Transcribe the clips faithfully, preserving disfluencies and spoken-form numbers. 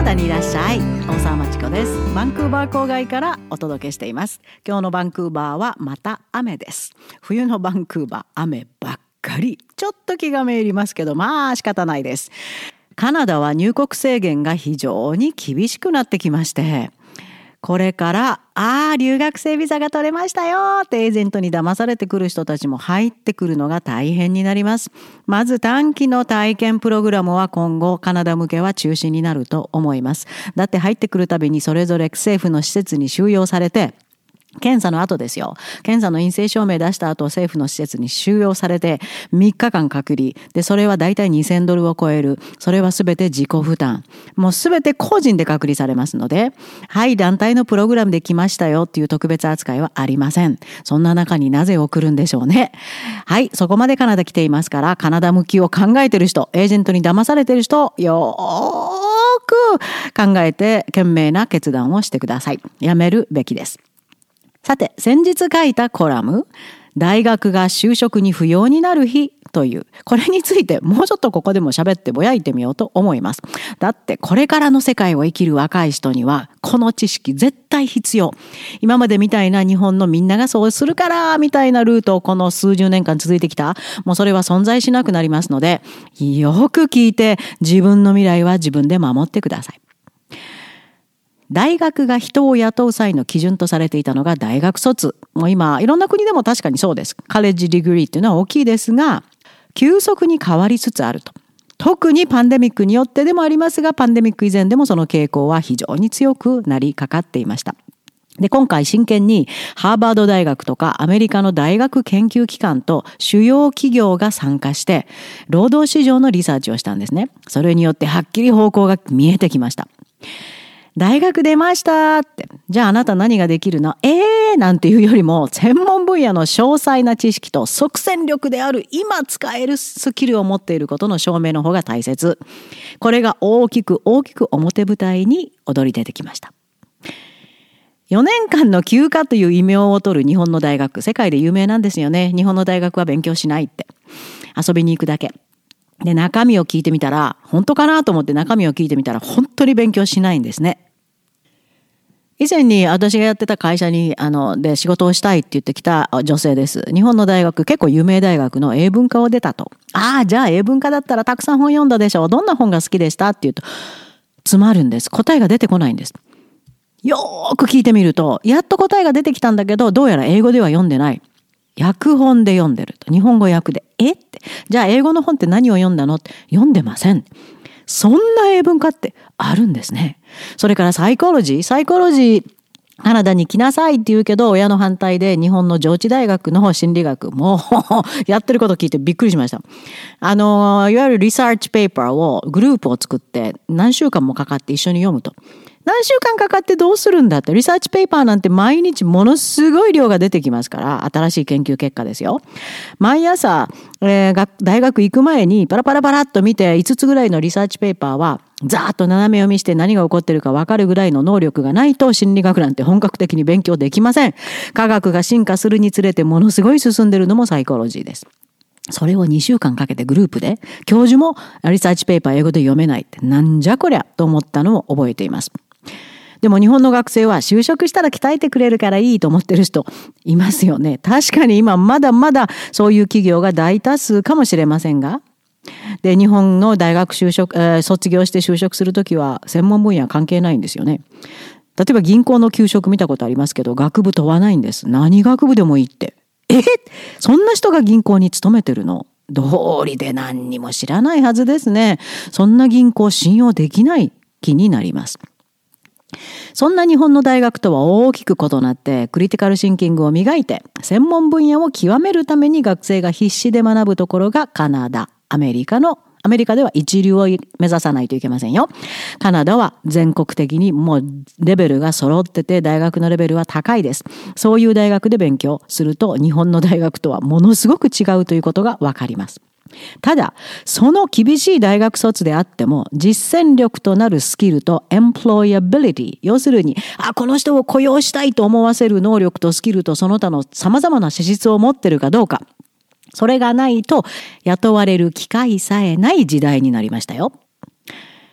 ナダにいらっしゃい。大沢まちこです。バンクーバー郊外からお届けしています。今日のバンクーバーはまた雨です。冬のバンクーバー、雨ばっかり。ちょっと気がめいりますけど、まあ仕方ないです。カナダは入国制限が非常に厳しくなってきまして、これからああ留学生ビザが取れましたよってエージェントに騙されてくる人たちも入ってくるのが大変になります。まず短期の体験プログラムは今後カナダ向けは中止になると思います。だって入ってくるたびにそれぞれ政府の施設に収容されて、検査の後ですよ。検査の陰性証明出した後、政府の施設に収容されてみっかかん隔離。で、それはだいたいにせんドルを超える。それはすべて自己負担。もうすべて個人で隔離されますので、はい、団体のプログラムで来ましたよっていう特別扱いはありません。そんな中になぜ送るんでしょうね。はい、そこまでカナダ来ていますから、カナダ向きを考えてる人、エージェントに騙されてる人、よーく考えて賢明な決断をしてください。やめるべきです。さて、先日書いたコラム、大学が就職に不要になる日という、これについてもうちょっとここでも喋ってぼやいてみようと思います。だってこれからの世界を生きる若い人には、この知識絶対必要。今までみたいな日本のみんながそうするからみたいなルートをこの数十年間続いてきた、もうそれは存在しなくなりますので、よく聞いて自分の未来は自分で守ってください。大学が人を雇う際の基準とされていたのが大学卒。もう今、いろんな国でも確かにそうです。カレッジディグリーっていうのは大きいですが、急速に変わりつつあると。特にパンデミックによってでもありますが、パンデミック以前でもその傾向は非常に強くなりかかっていました。で、今回真剣にハーバード大学とかアメリカの大学研究機関と主要企業が参加して、労働市場のリサーチをしたんですね。それによってはっきり方向が見えてきました。大学出ましたって。じゃああなた何ができるの？えーなんていうよりも、専門分野の詳細な知識と即戦力である今使えるスキルを持っていることの証明の方が大切。これが大きく大きく表舞台に躍り出てきました。よねんかんの休暇という異名を取る日本の大学、世界で有名なんですよね。日本の大学は勉強しないって。遊びに行くだけ。で、中身を聞いてみたら、本当かなと思って中身を聞いてみたら、本当に勉強しないんですね。以前に私がやってた会社に、あの、で仕事をしたいって言ってきた女性です。日本の大学、結構有名大学の英文科を出たと。ああ、じゃあ英文科だったらたくさん本読んだでしょう。どんな本が好きでしたって言うと、詰まるんです。答えが出てこないんです。よーく聞いてみると、やっと答えが出てきたんだけど、どうやら英語では読んでない。訳本で読んでると。日本語訳で。えって。じゃあ英語の本って何を読んだのって。読んでません。そんな英文化ってあるんですね。それからサイコロジー。サイコロジー、カナダに来なさいって言うけど、親の反対で日本の上智大学の心理学、もうやってること聞いてびっくりしました。あの、いわゆるリサーチペーパーを、グループを作って何週間もかかって一緒に読むと。何週間かかってどうするんだって。リサーチペーパーなんて毎日ものすごい量が出てきますから、新しい研究結果ですよ。毎朝、えー、大学行く前にパラパラパラっと見ていつつぐらいのリサーチペーパーはざーっと斜め読みして何が起こってるか分かるぐらいの能力がないと心理学なんて本格的に勉強できません。科学が進化するにつれてものすごい進んでるのもサイコロジーです。それをにしゅうかんかけてグループで、教授もリサーチペーパー英語で読めないってなんじゃこりゃと思ったのを覚えています。でも日本の学生は就職したら鍛えてくれるからいいと思ってる人いますよね。確かに今まだまだそういう企業が大多数かもしれませんが、で日本の大学就職、えー、卒業して就職するときは専門分野関係ないんですよね。例えば銀行の給食見たことありますけど、学部問わないんです。何学部でもいいって。えそんな人が銀行に勤めてるの？道理で何にも知らないはずですね。そんな銀行信用できない気になります。そんな日本の大学とは大きく異なって、クリティカルシンキングを磨いて、専門分野を極めるために学生が必死で学ぶところがカナダ、アメリカの、アメリカでは一流を目指さないといけませんよ。カナダは全国的にもうレベルが揃ってて、大学のレベルは高いです。そういう大学で勉強すると、日本の大学とはものすごく違うということがわかります。ただ、その厳しい大学卒であっても、実践力となるスキルと employability、要するに、あ、この人を雇用したいと思わせる能力とスキルとその他の様々な資質を持っているかどうか、それがないと雇われる機会さえない時代になりましたよ。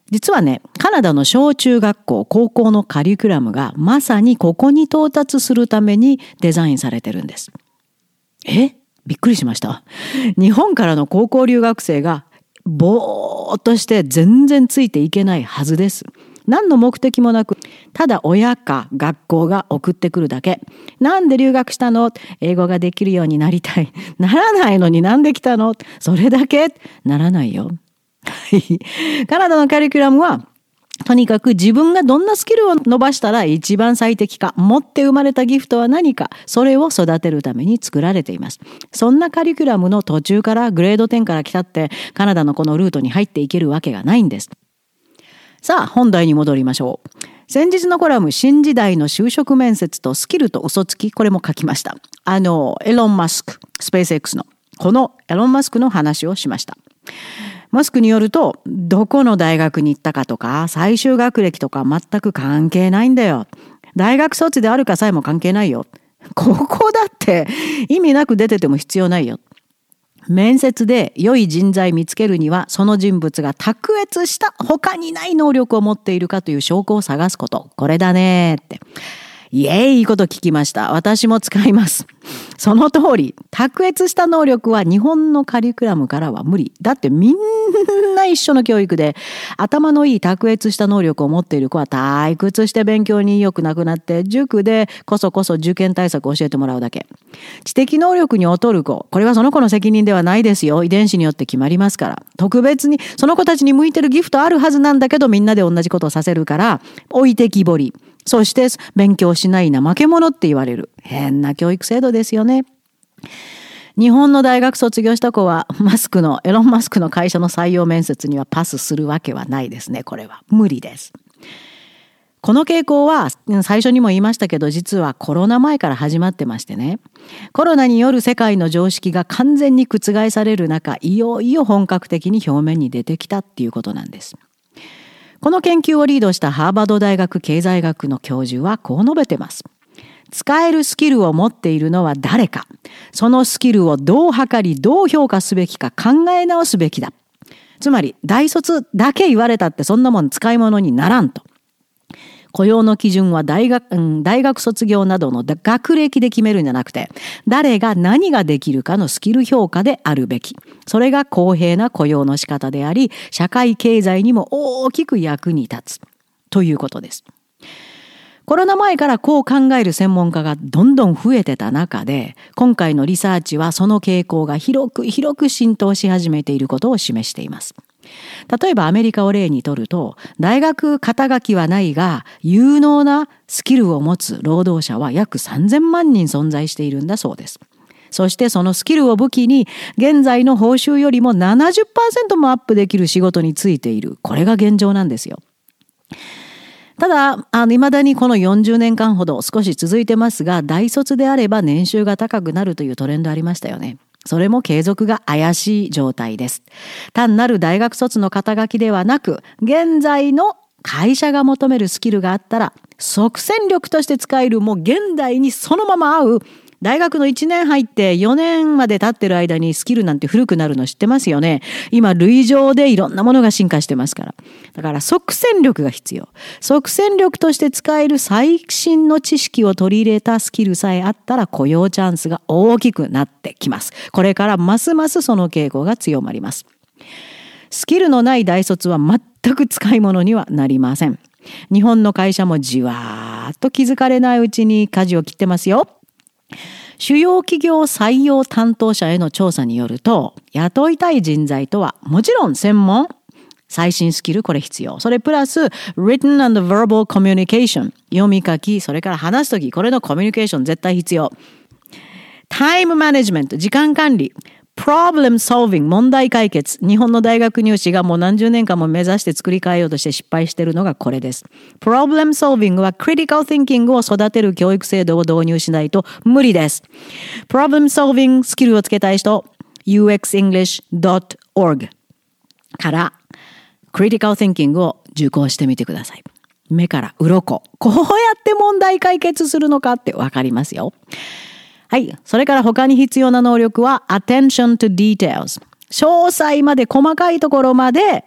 実はね、カナダの小中学校、高校のカリキュラムがまさにここに到達するためにデザインされてるんです。え？びっくりしました。日本からの高校留学生がぼーっとして全然ついていけないはずです。何の目的もなく、ただ親か学校が送ってくるだけ。なんで留学したの？英語ができるようになりたい。ならないのになんで来たの？それだけ？ならないよ。カナダのカリキュラムは、とにかく自分がどんなスキルを伸ばしたら一番最適か、持って生まれたギフトは何か、それを育てるために作られています。そんなカリキュラムの途中からグレードじゅうから来たって、カナダのこのルートに入っていけるわけがないんです。さあ、本題に戻りましょう。先日のコラム、新時代の就職面接とスキルと嘘つき、これも書きました。あの、エロン・マスク、スペース X の、このエロン・マスクの話をしました。マスクによると、どこの大学に行ったかとか、最終学歴とか全く関係ないんだよ。大学卒であるかさえも関係ないよ。ここだって意味なく出てても必要ないよ。面接で良い人材見つけるには、その人物が卓越した他にない能力を持っているかという証拠を探すこと。これだねって。イエーイ、いいこと聞きました。私も使います。その通り、卓越した能力は日本のカリキュラムからは無理。だってみんな一緒の教育で、頭のいい卓越した能力を持っている子は退屈して勉強に意欲なくなって、塾でこそこそ受験対策を教えてもらうだけ。知的能力に劣る子、これはその子の責任ではないですよ。遺伝子によって決まりますから。特別にその子たちに向いてるギフトあるはずなんだけど、みんなで同じことをさせるから、置いてきぼり。そして勉強しない怠け者って言われる。変な教育制度ですよね。日本の大学卒業した子はマスクの、エロン・マスクの会社の採用面接にはパスするわけはないですね。これは無理です。この傾向は最初にも言いましたけど、実はコロナ前から始まってましてね。コロナによる世界の常識が完全に覆される中、いよいよ本格的に表面に出てきたっていうことなんです。この研究をリードしたハーバード大学経済学の教授はこう述べてます。使えるスキルを持っているのは誰か。そのスキルをどう測り、どう評価すべきか考え直すべきだ。つまり、大卒だけ言われたってそんなもん使い物にならんと。雇用の基準は大学、うん、大学卒業などの学歴で決めるんじゃなくて、誰が何ができるかのスキル評価であるべき。それが公平な雇用の仕方であり、社会経済にも大きく役に立つ。ということです。コロナ前からこう考える専門家がどんどん増えてた中で、今回のリサーチはその傾向が広く広く浸透し始めていることを示しています。例えばアメリカを例にとると、大学肩書きはないが有能なスキルを持つ労働者は約さんぜんまんにん存在しているんだそうです。そしてそのスキルを武器に現在の報酬よりも ななじゅっパーセント もアップできる仕事についている。これが現状なんですよ。ただ、あの、未だにこのよんじゅうねんかんほど少し続いてますが、大卒であれば年収が高くなるというトレンドありましたよね。それも継続が怪しい状態です。単なる大学卒の肩書きではなく、現在の会社が求めるスキルがあったら、即戦力として使える、もう現代にそのまま合う、大学のいちねん入ってよねんまで経ってる間にスキルなんて古くなるの知ってますよね。今類上でいろんなものが進化してますから。だから即戦力が必要。即戦力として使える最新の知識を取り入れたスキルさえあったら雇用チャンスが大きくなってきます。これからますますその傾向が強まります。スキルのない大卒は全く使い物にはなりません。日本の会社もじわーっと気づかれないうちに舵を切ってますよ。主要企業採用担当者への調査によると、雇いたい人材とはもちろん専門、最新スキルこれ必要。それプラス written and verbal communication、読み書き、それから話すときこれのコミュニケーション絶対必要。タイムマネジメント、時間管理、problem solving、問題解決。日本の大学入試がもう何十年間も目指して作り変えようとして失敗しているのがこれです。problem solving は critical thinking を育てる教育制度を導入しないと無理です。problem solving スキルをつけたい人、ユーエックスイングリッシュドットオーアールジ からクリティカル・ティンキングを受講してみてください。目から鱗。こうやって問題解決するのかってわかりますよ。はい。それから他に必要な能力は attention to details。詳細まで細かいところまで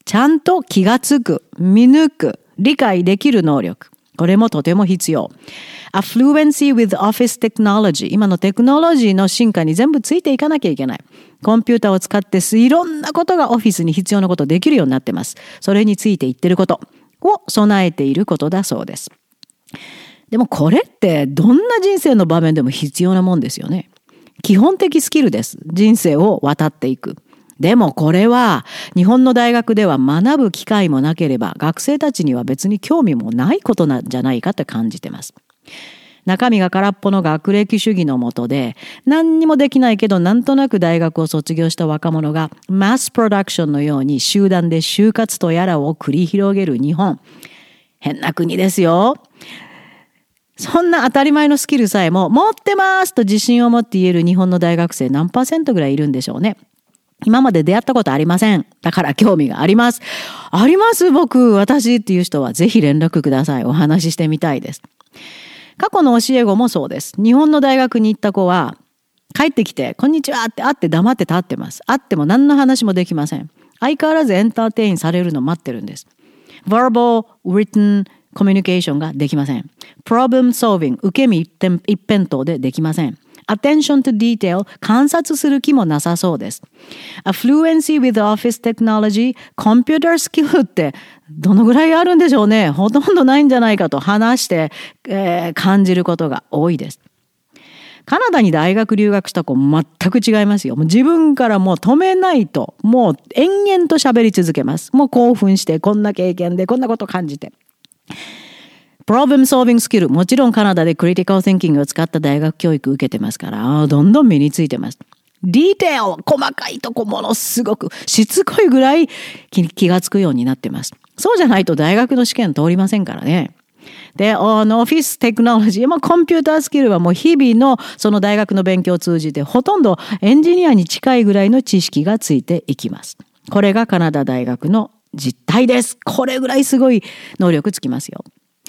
ちゃんと気がつく、見抜く、理解できる能力。これもとても必要。A fluency with office technology。今のテクノロジーの進化に全部ついていかなきゃいけない。コンピューターを使っていろんなことがオフィスに必要なことできるようになってます。それについていってることを備えていることだそうです。でもこれってどんな人生の場面でも必要なもんですよね。基本的スキルです。人生を渡っていく。でもこれは日本の大学では学ぶ機会もなければ学生たちには別に興味もないことなんじゃないかって感じてます。中身が空っぽの学歴主義のもとで何にもできないけどなんとなく大学を卒業した若者がマスプロダクションのように集団で就活とやらを繰り広げる日本。変な国ですよ。そんな当たり前のスキルさえも持ってますと自信を持って言える日本の大学生何パーセントぐらいいるんでしょうね。今まで出会ったことありません。だから興味があります。あります僕、私っていう人はぜひ連絡ください。お話ししてみたいです。過去の教え子もそうです。日本の大学に行った子は帰ってきてこんにちはって会って黙って立ってます。会っても何の話もできません。相変わらずエンターテインされるの待ってるんです。Verbal, written communication ができません。Problem solving 受け身一辺一辺倒でできません。Attention to detail 観察する気もなさそうです。A fluency with office technology computer skill ってどのぐらいあるんでしょうね。ほとんどないんじゃないかと話して、えー、感じることが多いです。カナダに大学留学した子全く違いますよ。もう自分からもう止めないともう延々と喋り続けます。もう興奮してこんな経験でこんなこと感じて。Problem solving skill もちろんカナダでクリティカル thinking を使った大学教育受けてますからどんどん身についてます。ディテール細かいとこものすごくしつこいぐらい気がつくようになってます。そうじゃないと大学の試験通りませんからね。で、オフィステクノロジー、まあ、コンピュータースキルはもう日々のその大学の勉強を通じてほとんどエンジニアに近いぐらいの知識がついていきます。これがカナダ大学の実態です。これぐらいすごい能力つきますよ。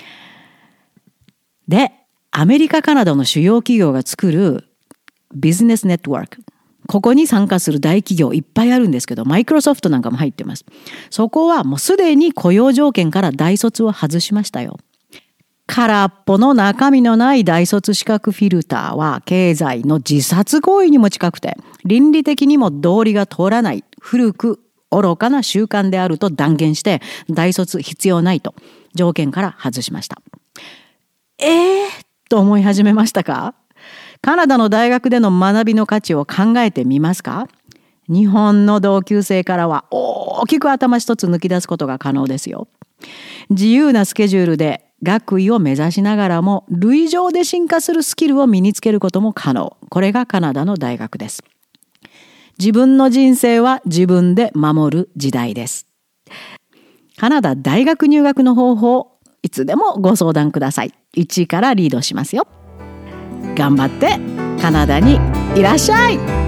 で、アメリカ、カナダの主要企業が作るビジネスネットワーク。ここに参加する大企業いっぱいあるんですけど、マイクロソフトなんかも入ってます。そこはもうすでに雇用条件から大卒を外しましたよ。空っぽの中身のない大卒資格フィルターは経済の自殺行為にも近くて、倫理的にも道理が通らない、古く愚かな習慣であると断言して、大卒必要ないと条件から外しました。えーと思い始めましたか？カナダの大学での学びの価値を考えてみますか？日本の同級生からは大きく頭一つ抜き出すことが可能ですよ。自由なスケジュールで学位を目指しながらも類上で進化するスキルを身につけることも可能。これがカナダの大学です。自分の人生は自分で守る時代です。カナダ大学入学の方法、いつでもご相談ください。いちいからリードしますよ。頑張ってカナダにいらっしゃい。